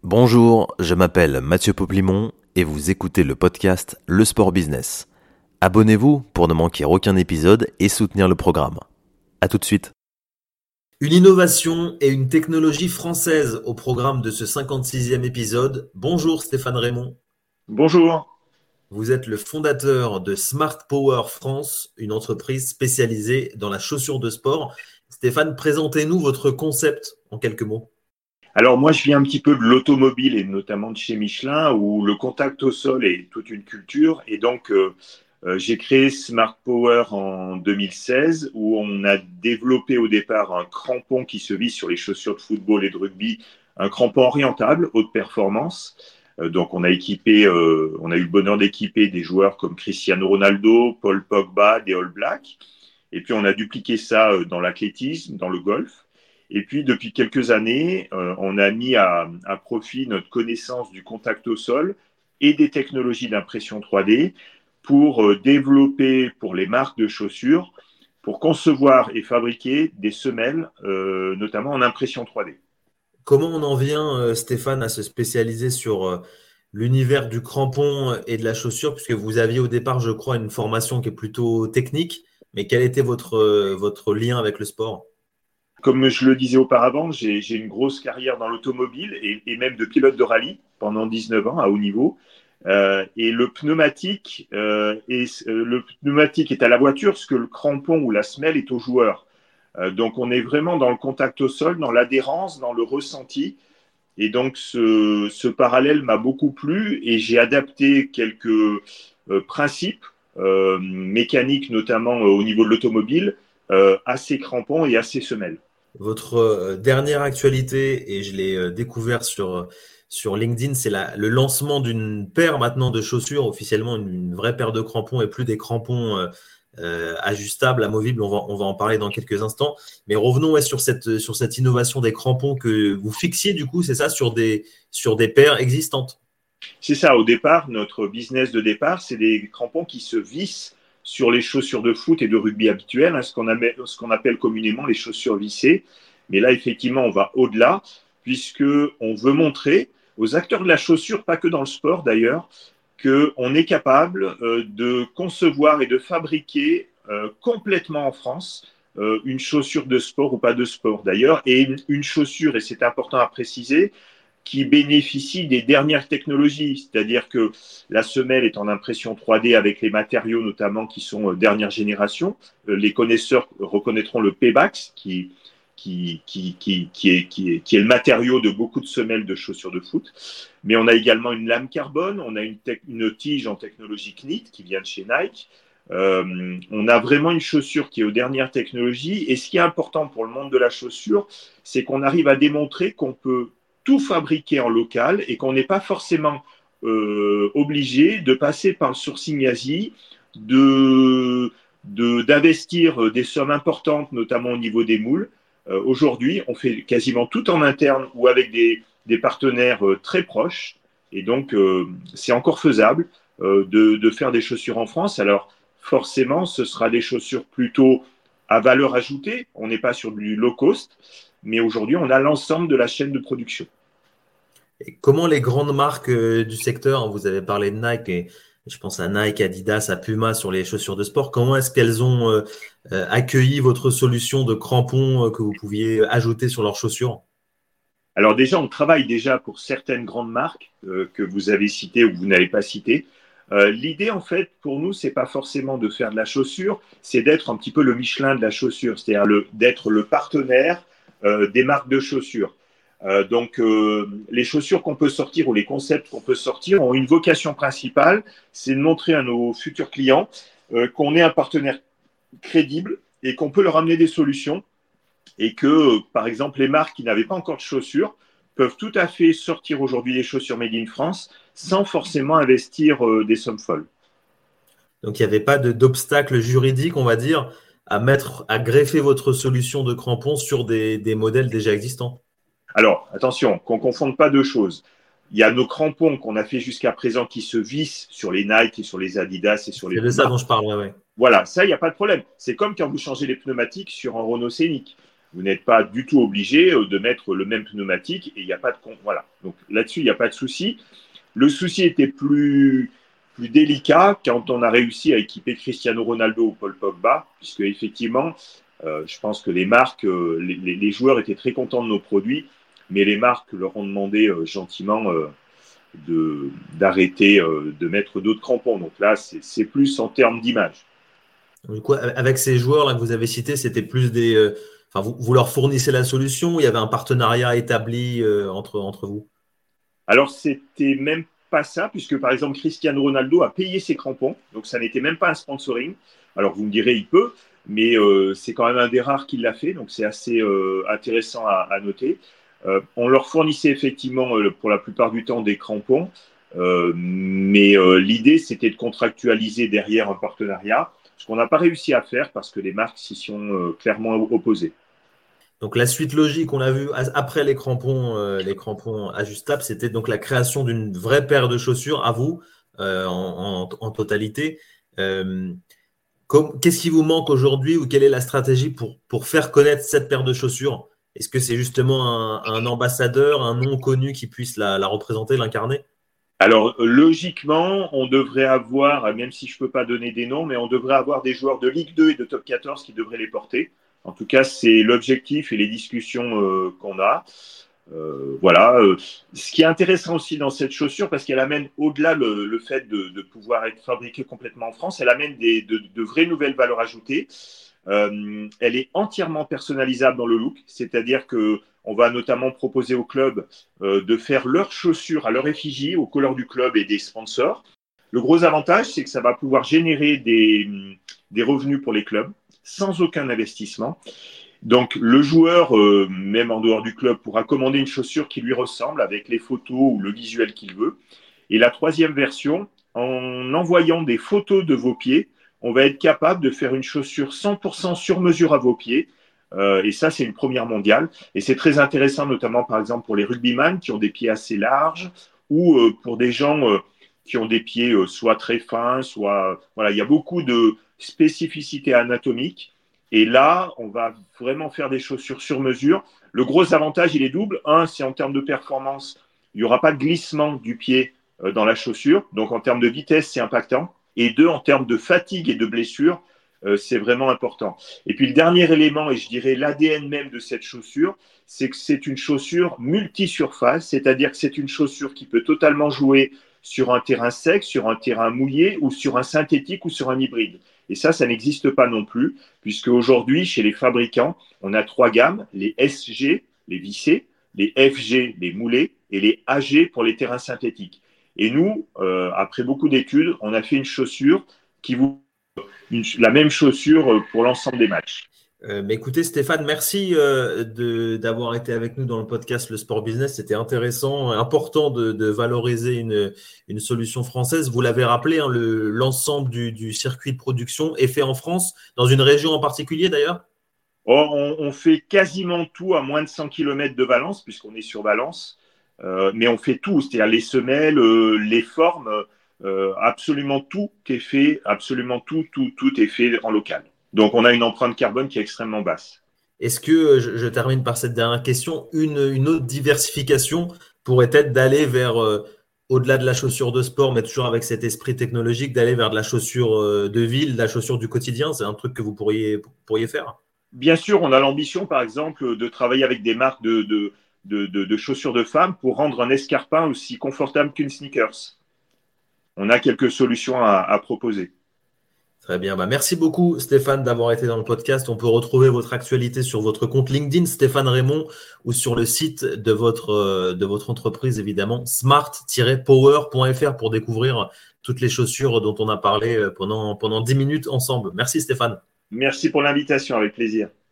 Bonjour, je m'appelle Mathieu Poplimon et vous écoutez le podcast Le Sport Business. Abonnez-vous pour ne manquer aucun épisode et soutenir le programme. À tout de suite. Une innovation et une technologie française au programme de ce 56e épisode. Bonjour Stéphane Raymond. Bonjour. Vous êtes le fondateur de Smart Power France, une entreprise spécialisée dans la chaussure de sport. Stéphane, présentez-nous votre concept en quelques mots. Alors moi, je viens un petit peu de l'automobile et notamment de chez Michelin, où le contact au sol est toute une culture. Et donc, j'ai créé Smart Power en 2016, où on a développé au départ un crampon qui se visse sur les chaussures de football et de rugby, un crampon orientable, haute performance. Donc, on a eu le bonheur d'équiper des joueurs comme Cristiano Ronaldo, Paul Pogba, des All Blacks. Et puis, on a dupliqué ça dans l'athlétisme, dans le golf. Et puis, depuis quelques années, on a mis à profit notre connaissance du contact au sol et des technologies d'impression 3D pour développer pour les marques de chaussures, pour concevoir et fabriquer des semelles, notamment en impression 3D. Comment on en vient, Stéphane, à se spécialiser sur l'univers du crampon et de la chaussure, puisque vous aviez au départ, je crois, une formation qui est plutôt technique, mais quel était votre lien avec le sport? Comme je le disais auparavant, j'ai une grosse carrière dans l'automobile et même de pilote de rallye pendant 19 ans à haut niveau. Et le pneumatique est à la voiture, ce que le crampon ou la semelle est au joueur. Donc on est vraiment dans le contact au sol, dans l'adhérence, dans le ressenti. Et donc ce parallèle m'a beaucoup plu et j'ai adapté quelques principes mécaniques, notamment au niveau de l'automobile, à ces crampons et à ces semelles. Votre dernière actualité, et je l'ai découvert sur LinkedIn, c'est le lancement d'une paire maintenant de chaussures, officiellement une vraie paire de crampons et plus des crampons ajustables, amovibles. On va en parler dans quelques instants. Mais revenons sur cette innovation des crampons que vous fixiez, du coup, c'est ça, sur des paires existantes. C'est ça, au départ, notre business de départ, c'est des crampons qui se vissent sur les chaussures de foot et de rugby habituelles, hein, ce qu'on appelle communément les chaussures vissées. Mais là, effectivement, on va au-delà, puisqu'on veut montrer aux acteurs de la chaussure, pas que dans le sport d'ailleurs, qu'on est capable de concevoir et de fabriquer complètement en France une chaussure de sport ou pas de sport d'ailleurs, et une chaussure, et c'est important à préciser, qui bénéficie des dernières technologies, c'est-à-dire que la semelle est en impression 3D avec les matériaux notamment qui sont dernière génération. Les connaisseurs reconnaîtront le Pebax qui est le matériau de beaucoup de semelles de chaussures de foot. Mais on a également une lame carbone, on a une tige en technologie Knit qui vient de chez Nike. On a vraiment une chaussure qui est aux dernières technologies. Et ce qui est important pour le monde de la chaussure, c'est qu'on arrive à démontrer qu'on peut tout fabriquer en local et qu'on n'est pas forcément obligé de passer par le sourcing Asie, d'investir des sommes importantes, notamment au niveau des moules. Aujourd'hui, on fait quasiment tout en interne ou avec des partenaires très proches. Et donc, c'est encore faisable de faire des chaussures en France. Alors, forcément, ce sera des chaussures plutôt à valeur ajoutée. On n'est pas sur du low cost. Mais aujourd'hui, on a l'ensemble de la chaîne de production. Et comment les grandes marques du secteur, hein, vous avez parlé de Nike et je pense à Nike, Adidas, à Puma sur les chaussures de sport, comment est-ce qu'elles ont accueilli votre solution de crampons que vous pouviez ajouter sur leurs chaussures? Alors déjà, on travaille déjà pour certaines grandes marques que vous avez citées ou que vous n'avez pas citées. L'idée, en fait, pour nous, c'est pas forcément de faire de la chaussure, c'est d'être un petit peu le Michelin de la chaussure, c'est-à-dire d'être le partenaire des marques de chaussures. Donc, les chaussures qu'on peut sortir ou les concepts qu'on peut sortir ont une vocation principale, c'est de montrer à nos futurs clients qu'on est un partenaire crédible et qu'on peut leur amener des solutions et que, par exemple, les marques qui n'avaient pas encore de chaussures peuvent tout à fait sortir aujourd'hui des chaussures made in France sans forcément investir des sommes folles. Donc, il n'y avait pas d'obstacle juridique, on va dire, à greffer votre solution de crampons sur des modèles déjà existants. Alors, attention, qu'on ne confonde pas deux choses. Il y a nos crampons qu'on a fait jusqu'à présent qui se vissent sur les Nike et sur les Adidas et sur les C'est de ça Puma. dont je parle, ouais. Voilà, ça, il n'y a pas de problème. C'est comme quand vous changez les pneumatiques sur un Renault Scénic. Vous n'êtes pas du tout obligé de mettre le même pneumatique et il n'y a pas de voilà. Donc là-dessus, il n'y a pas de souci. Le souci était plus délicat quand on a réussi à équiper Cristiano Ronaldo ou Paul Pogba, puisque effectivement, je pense que les marques, les joueurs étaient très contents de nos produits, mais les marques leur ont demandé gentiment d'arrêter de mettre d'autres crampons. Donc là, c'est plus en termes d'image. Du coup, avec ces joueurs-là que vous avez cités, c'était plus enfin, vous leur fournissez la solution ou il y avait un partenariat établi entre vous? Alors, c'était même pas ça, puisque par exemple, Cristiano Ronaldo a payé ses crampons, donc ça n'était même pas un sponsoring. Alors, vous me direz, il peut, mais c'est quand même un des rares qui l'a fait, donc c'est assez intéressant à noter. On leur fournissait effectivement, pour la plupart du temps, des crampons, mais l'idée, c'était de contractualiser derrière un partenariat, ce qu'on n'a pas réussi à faire parce que les marques s'y sont clairement opposées. Donc la suite logique, on l'a vu après les crampons ajustables, c'était donc la création d'une vraie paire de chaussures à vous en totalité. Euh, Qu'est-ce qui vous manque aujourd'hui ou quelle est la stratégie pour faire connaître cette paire de chaussures? Est-ce que c'est justement un ambassadeur, un nom connu qui puisse la représenter, l'incarner? Alors, logiquement, on devrait avoir, même si je ne peux pas donner des noms, mais on devrait avoir des joueurs de Ligue 2 et de Top 14 qui devraient les porter. En tout cas, c'est l'objectif et les discussions qu'on a. Voilà. Ce qui est intéressant aussi dans cette chaussure, parce qu'elle amène au-delà le fait de pouvoir être fabriquée complètement en France, elle amène de vraies nouvelles valeurs ajoutées. Elle est entièrement personnalisable dans le look, c'est-à-dire que on va notamment proposer au club de faire leurs chaussures à leur effigie, aux couleurs du club et des sponsors. Le gros avantage, c'est que ça va pouvoir générer des revenus pour les clubs sans aucun investissement. Donc le joueur, même en dehors du club, pourra commander une chaussure qui lui ressemble avec les photos ou le visuel qu'il veut. Et la troisième version, en envoyant des photos de vos pieds, on va être capable de faire une chaussure 100% sur mesure à vos pieds. Et ça, c'est une première mondiale. Et c'est très intéressant, notamment par exemple pour les rugbyman qui ont des pieds assez larges ou pour des gens qui ont des pieds soit très fins, soit... Voilà, il y a beaucoup de spécificités anatomiques. Et là, on va vraiment faire des chaussures sur mesure. Le gros avantage, il est double. Un, c'est en termes de performance, il n'y aura pas de glissement du pied dans la chaussure. Donc, en termes de vitesse, c'est impactant. Et deux, en termes de fatigue et de blessure, c'est vraiment important. Et puis, le dernier élément, et je dirais l'ADN même de cette chaussure, c'est que c'est une chaussure multi-surface, c'est-à-dire que c'est une chaussure qui peut totalement jouer sur un terrain sec, sur un terrain mouillé ou sur un synthétique ou sur un hybride. Et ça n'existe pas non plus, puisque aujourd'hui, chez les fabricants, on a trois gammes, les SG, les vissés, les FG, les moulés, et les AG pour les terrains synthétiques. Et nous, après beaucoup d'études, on a fait une chaussure qui vous la même chaussure pour l'ensemble des matchs. Mais écoutez, Stéphane, merci d'avoir été avec nous dans le podcast Le Sport Business. C'était intéressant, important de valoriser une solution française. Vous l'avez rappelé, hein, l'ensemble du circuit de production est fait en France, dans une région en particulier d'ailleurs? On fait quasiment tout à moins de 100 km de Valence, puisqu'on est sur Valence. Mais on fait tout, c'est-à-dire les semelles, les formes, absolument tout est fait, absolument tout est fait en local. Donc, on a une empreinte carbone qui est extrêmement basse. Est-ce que, je termine par cette dernière question, une autre diversification pourrait être d'aller vers, au-delà de la chaussure de sport, mais toujours avec cet esprit technologique, d'aller vers de la chaussure de ville, de la chaussure du quotidien? C'est un truc que vous pourriez faire? Bien sûr, on a l'ambition, par exemple, de travailler avec des marques de chaussures de femmes pour rendre un escarpin aussi confortable qu'une sneakers. On a quelques solutions à proposer. Très bien. Merci beaucoup, Stéphane, d'avoir été dans le podcast. On peut retrouver votre actualité sur votre compte LinkedIn, Stéphane Raymond, ou sur le site de votre entreprise, évidemment, smart-power.fr pour découvrir toutes les chaussures dont on a parlé pendant 10 minutes ensemble. Merci, Stéphane. Merci pour l'invitation, avec plaisir.